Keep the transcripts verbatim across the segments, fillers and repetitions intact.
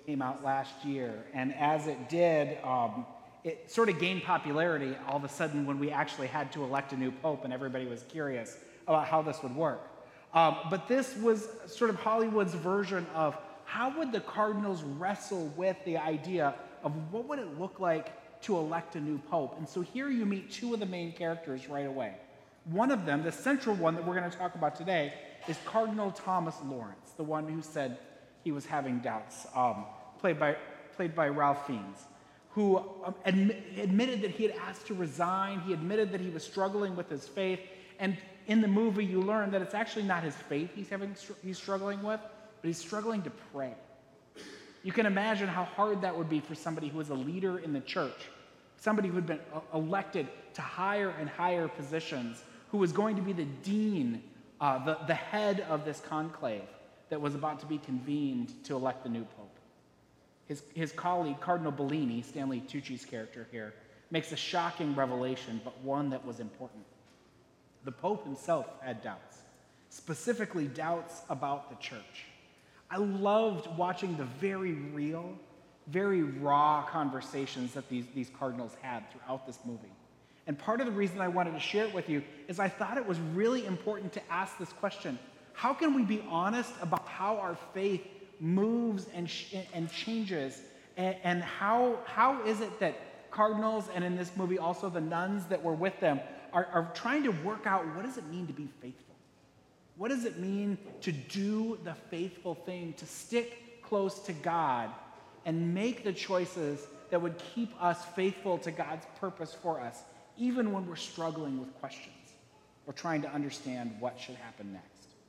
came out last year, and as it did, um, it sort of gained popularity all of a sudden when we actually had to elect a new pope, and everybody was curious about how this would work. Um, but this was sort of Hollywood's version of how would the Cardinals wrestle with the idea of what would it look like to elect a new pope. And so here you meet two of the main characters right away. One of them, the central one that we're going to talk about today, is Cardinal Thomas Lawrence, the one who said he was having doubts, um, played by played by Ralph Fiennes, who um, admi- admitted that he had asked to resign. He admitted that he was struggling with his faith. And in the movie, you learn that it's actually not his faith he's having he's struggling with, but he's struggling to pray. You can imagine how hard that would be for somebody who was a leader in the church, somebody who had been elected to higher and higher positions, who was going to be the dean, uh, the, the head of this conclave that was about to be convened to elect the new pope. His, his colleague, Cardinal Bellini, Stanley Tucci's character here, makes a shocking revelation, but one that was important. The Pope himself had doubts, specifically doubts about the church. I loved watching the very real, very raw conversations that these, these cardinals had throughout this movie. And part of the reason I wanted to share it with you is I thought it was really important to ask this question: how can we be honest about how our faith moves and, sh- and changes, and, and how, how is it that cardinals, and in this movie also the nuns that were with them, are, are trying to work out what does it mean to be faithful? What does it mean to do the faithful thing, to stick close to God and make the choices that would keep us faithful to God's purpose for us, even when we're struggling with questions or trying to understand what should happen next?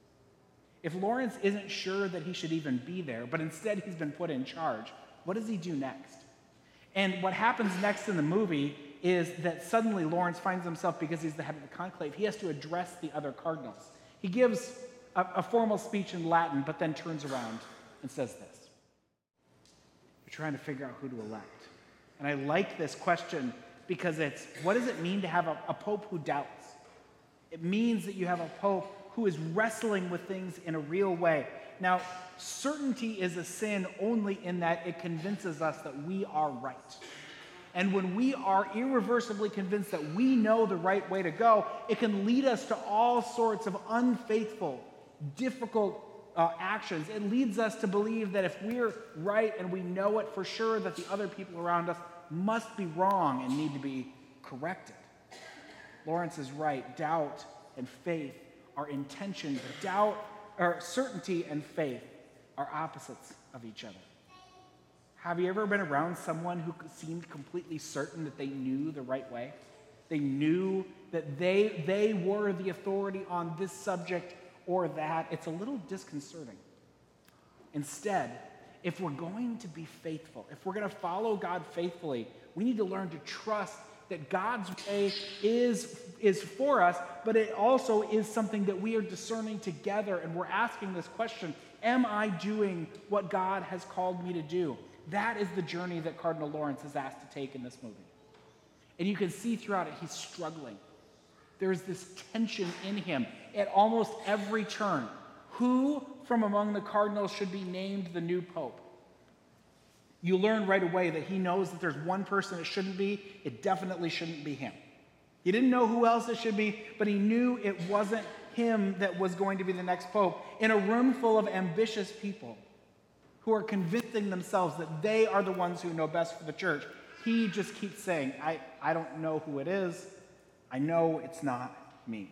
If Lawrence isn't sure that he should even be there, but instead he's been put in charge, what does he do next? And what happens next in the movie is that suddenly Lawrence finds himself, because he's the head of the conclave, he has to address the other cardinals. He gives a, a formal speech in Latin, but then turns around and says this: "You're trying to figure out who to elect." And I like this question because it's, what does it mean to have a, a pope who doubts? It means that you have a pope who is wrestling with things in a real way. Now, certainty is a sin only in that it convinces us that we are right. And when we are irreversibly convinced that we know the right way to go, it can lead us to all sorts of unfaithful, difficult uh, actions. It leads us to believe that if we're right and we know it for sure, that the other people around us must be wrong and need to be corrected. Lawrence is right. Doubt and faith are in tension. Doubt, or certainty and faith are opposites of each other. Have you ever been around someone who seemed completely certain that they knew the right way? They knew that they, they were the authority on this subject or that. It's a little disconcerting. Instead, if we're going to be faithful, if we're going to follow God faithfully, we need to learn to trust that God's way is, is for us, but it also is something that we are discerning together, and we're asking this question: am I doing what God has called me to do? That is the journey that Cardinal Lawrence is asked to take in this movie. And you can see throughout it, he's struggling. There's this tension in him at almost every turn. Who from among the cardinals should be named the new pope? You learn right away that he knows that there's one person it shouldn't be. It definitely shouldn't be him. He didn't know who else it should be, but he knew it wasn't him that was going to be the next pope. In a room full of ambitious people who are convincing themselves that they are the ones who know best for the church, he just keeps saying, I, I don't know who it is. I know it's not me.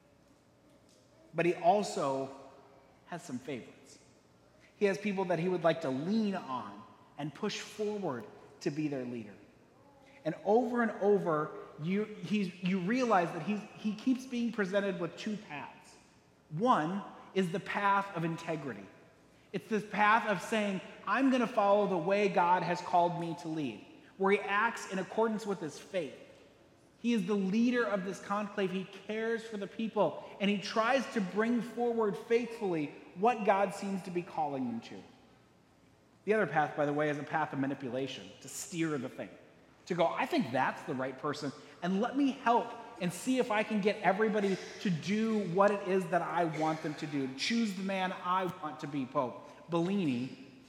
But he also has some favorites. He has people that he would like to lean on and push forward to be their leader. And over and over, you, he's, you realize that he's, he keeps being presented with two paths. One is the path of integrity. It's this path of saying, I'm going to follow the way God has called me to lead, where he acts in accordance with his faith. He is the leader of this conclave. He cares for the people, and he tries to bring forward faithfully what God seems to be calling them to. The other path, by the way, is a path of manipulation, to steer the thing, to go, I think that's the right person, and let me help and see if I can get everybody to do what it is that I want them to do, to choose the man I want to be pope. Bellini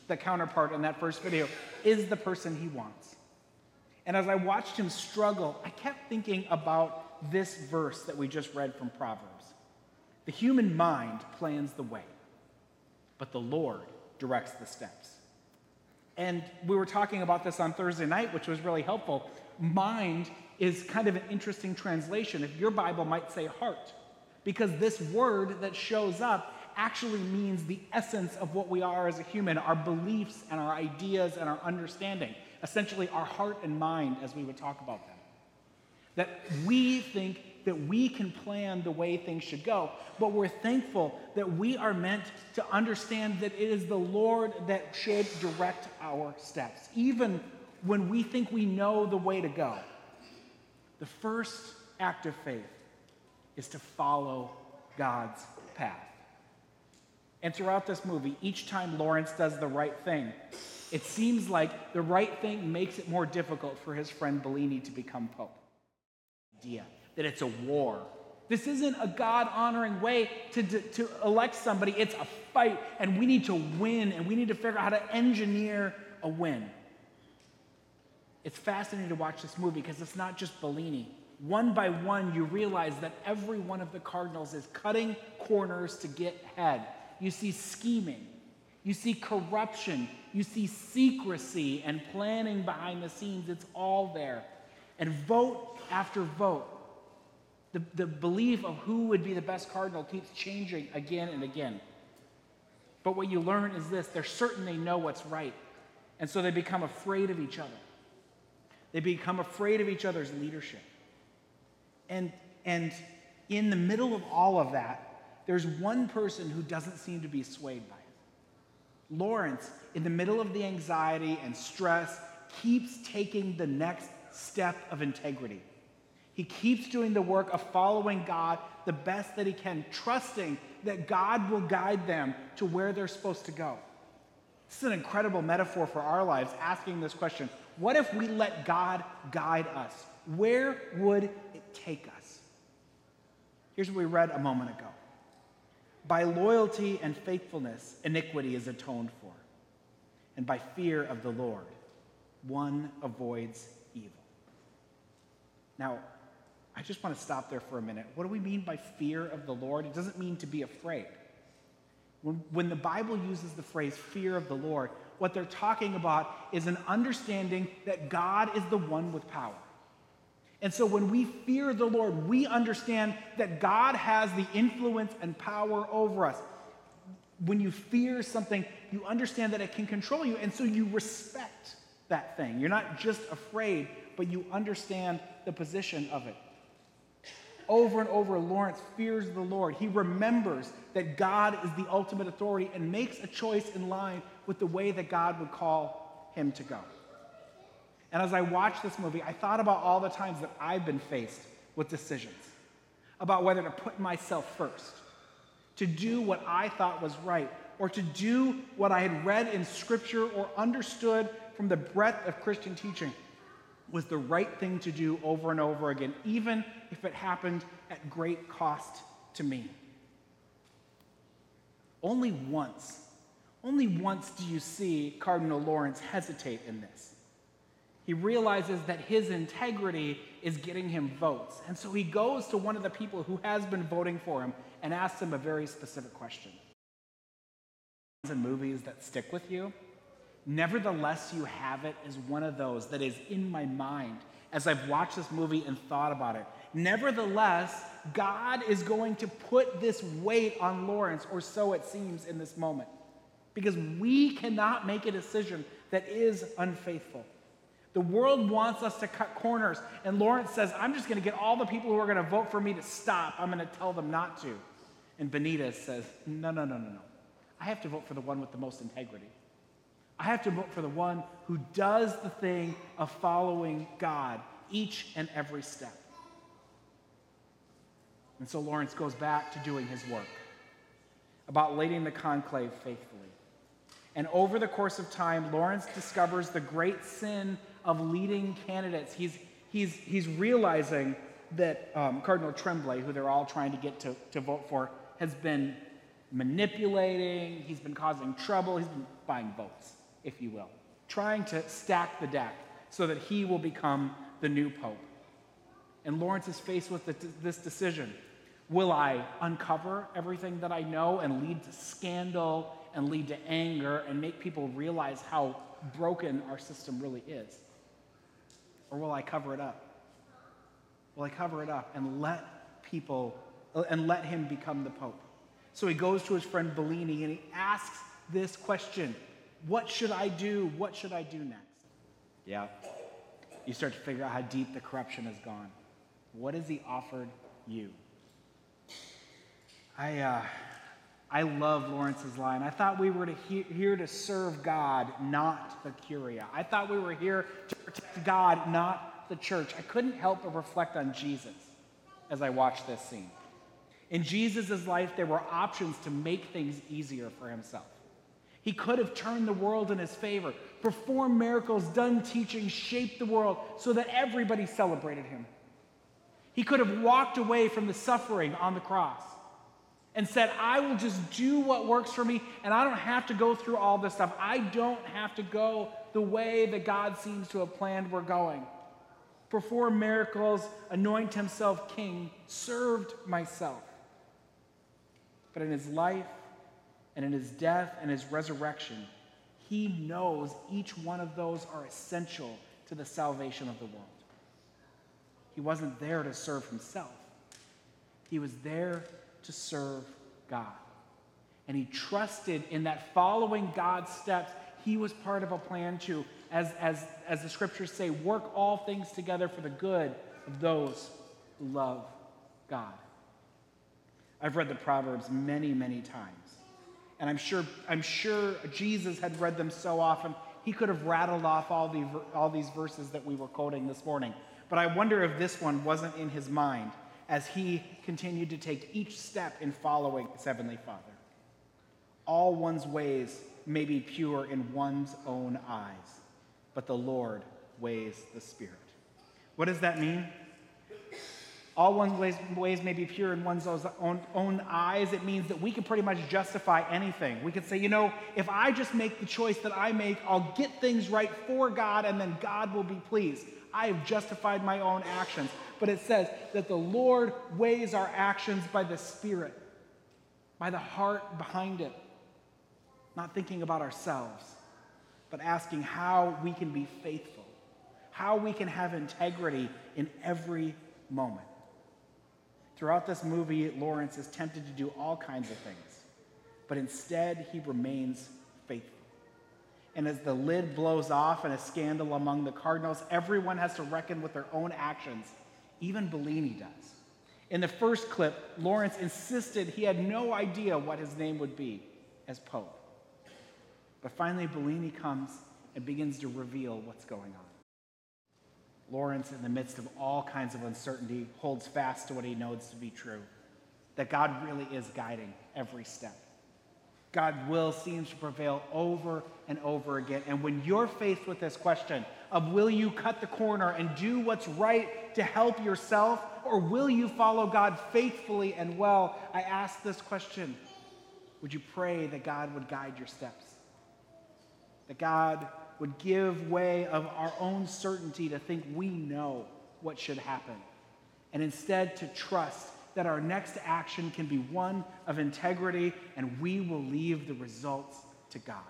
the counterpart in that first video, is the person he wants. And as I watched him struggle, I kept thinking about this verse that we just read from Proverbs. The human mind plans the way, but the Lord directs the steps. And we were talking about this on Thursday night, which was really helpful. Mind is kind of an interesting translation. If your Bible might say heart, because this word that shows up actually means the essence of what we are as a human, our beliefs and our ideas and our understanding, essentially our heart and mind as we would talk about them. That we think that we can plan the way things should go, but we're thankful that we are meant to understand that it is the Lord that should direct our steps, even when we think we know the way to go. The first act of faith is to follow God's path. And throughout this movie, each time Lawrence does the right thing, it seems like the right thing makes it more difficult for his friend Bellini to become pope. Idea that it's a war. This isn't a God-honoring way to, to, to elect somebody. It's a fight, and we need to win, and we need to figure out how to engineer a win. It's fascinating to watch this movie because it's not just Bellini. One by one, you realize that every one of the cardinals is cutting corners to get ahead. You see scheming. You see corruption. You see secrecy and planning behind the scenes. It's all there. And vote after vote, the, the belief of who would be the best cardinal keeps changing again and again. But what you learn is this: they're certain they know what's right. And so they become afraid of each other. They become afraid of each other's leadership. And, and in the middle of all of that, there's one person who doesn't seem to be swayed by it. Lawrence, in the middle of the anxiety and stress, keeps taking the next step of integrity. He keeps doing the work of following God the best that he can, trusting that God will guide them to where they're supposed to go. This is an incredible metaphor for our lives, asking this question: what if we let God guide us? Where would it take us? Here's what we read a moment ago. By loyalty and faithfulness, iniquity is atoned for. And by fear of the Lord, one avoids evil. Now, I just want to stop there for a minute. What do we mean by fear of the Lord? It doesn't mean to be afraid. When, when the Bible uses the phrase fear of the Lord, what they're talking about is an understanding that God is the one with power. And so when we fear the Lord, we understand that God has the influence and power over us. When you fear something, you understand that it can control you, and so you respect that thing. You're not just afraid, but you understand the position of it. Over and over, Lawrence fears the Lord. He remembers that God is the ultimate authority and makes a choice in line with the way that God would call him to go. And as I watched this movie, I thought about all the times that I've been faced with decisions, about whether to put myself first, to do what I thought was right, or to do what I had read in Scripture or understood from the breadth of Christian teaching was the right thing to do over and over again, even if it happened at great cost to me. Only once, only once do you see Cardinal Lawrence hesitate in this. He realizes that his integrity is getting him votes. And so he goes to one of the people who has been voting for him and asks him a very specific question. And movies that stick with you, Nevertheless You Have It is one of those that is in my mind as I've watched this movie and thought about it. Nevertheless, God is going to put this weight on Lawrence, or so it seems in this moment, because we cannot make a decision that is unfaithful. The world wants us to cut corners, and Lawrence says, I'm just going to get all the people who are going to vote for me to stop. I'm going to tell them not to. And Benitez says, no, no, no, no, no. I have to vote for the one with the most integrity. I have to vote for the one who does the thing of following God each and every step. And so Lawrence goes back to doing his work, about leading the conclave faithfully. And over the course of time, Lawrence discovers the great sin of leading candidates. He's, he's, he's realizing that um, Cardinal Tremblay, who they're all trying to get to, to vote for, has been manipulating, he's been causing trouble, he's been buying votes, if you will, trying to stack the deck so that he will become the new pope. And Lawrence is faced with this decision. Will I uncover everything that I know and lead to scandal and lead to anger and make people realize how broken our system really is? Or will I cover it up? Will I cover it up and let people, and let him become the pope? So he goes to his friend Bellini and he asks this question: what should I do? What should I do next? Yeah. You start to figure out how deep the corruption has gone. What has he offered you? I, uh, I love Lawrence's line. I thought we were to he- here to serve God, not the Curia. I thought we were here to protect God, not the church. I couldn't help but reflect on Jesus as I watched this scene. In Jesus' life, there were options to make things easier for himself. He could have turned the world in his favor, performed miracles, done teaching, shaped the world so that everybody celebrated him. He could have walked away from the suffering on the cross and said, I will just do what works for me, and I don't have to go through all this stuff. I don't have to go the way that God seems to have planned we're going. Perform miracles, anoint himself king, served myself. But in his life and in his death and his resurrection, he knows each one of those are essential to the salvation of the world. He wasn't there to serve himself. He was there to serve God. And he trusted in that following God's steps, he was part of a plan to, as, as, as the scriptures say, work all things together for the good of those who love God. I've read the Proverbs many, many times. And I'm sure, I'm sure Jesus had read them so often, he could have rattled off all, the, all these verses that we were quoting this morning. But I wonder if this one wasn't in his mind as he continued to take each step in following his Heavenly Father. All one's ways may be pure in one's own eyes, but the Lord weighs the Spirit. What does that mean? All one's ways, ways may be pure in one's own, own eyes. It means that we can pretty much justify anything. We could say, you know, if I just make the choice that I make, I'll get things right for God, and then God will be pleased. I have justified my own actions. But it says that the Lord weighs our actions by the Spirit, by the heart behind it. Not thinking about ourselves, but asking how we can be faithful, how we can have integrity in every moment. Throughout this movie, Lawrence is tempted to do all kinds of things, but instead he remains faithful. And as the lid blows off in a scandal among the cardinals, everyone has to reckon with their own actions. Even Bellini does. In the first clip, Lawrence insisted he had no idea what his name would be as Pope. But finally, Bellini comes and begins to reveal what's going on. Lawrence, in the midst of all kinds of uncertainty, holds fast to what he knows to be true, that God really is guiding every step. God's will seems to prevail over and over again. And when you're faced with this question of will you cut the corner and do what's right to help yourself, or will you follow God faithfully and well, I ask this question: would you pray that God would guide your steps? That God would give way of our own certainty to think we know what should happen, and instead to trust that our next action can be one of integrity, and we will leave the results to God.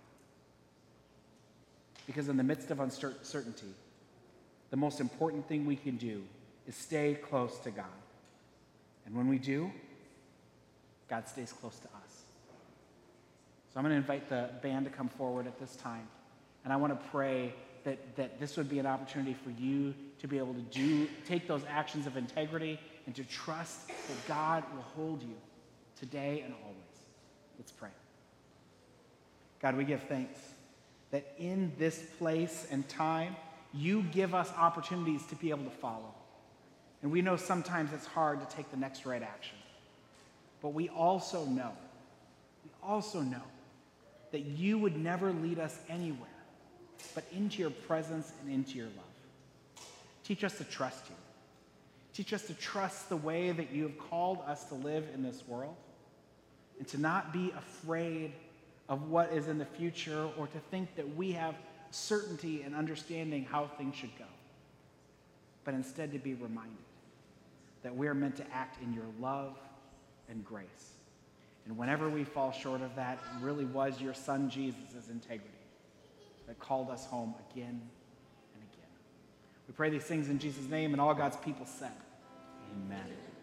Because in the midst of uncertainty, the most important thing we can do is stay close to God. And when we do, God stays close to us. So I'm going to invite the band to come forward at this time. And I want to pray that, that this would be an opportunity for you to be able to do, take those actions of integrity and to trust that God will hold you today and always. Let's pray. God, we give thanks that in this place and time, you give us opportunities to be able to follow. And we know sometimes it's hard to take the next right action. But we also know, we also know that you would never lead us anywhere but into your presence and into your love. Teach us to trust you. Teach us to trust the way that you have called us to live in this world. and to not be afraid of what is in the future or to think that we have certainty and understanding how things should go, but instead to be reminded that we are meant to act in your love and grace. And whenever we fall short of that, it really was your son Jesus' integrity that called us home again and again. We pray these things in Jesus' name, and all God's people said, amen.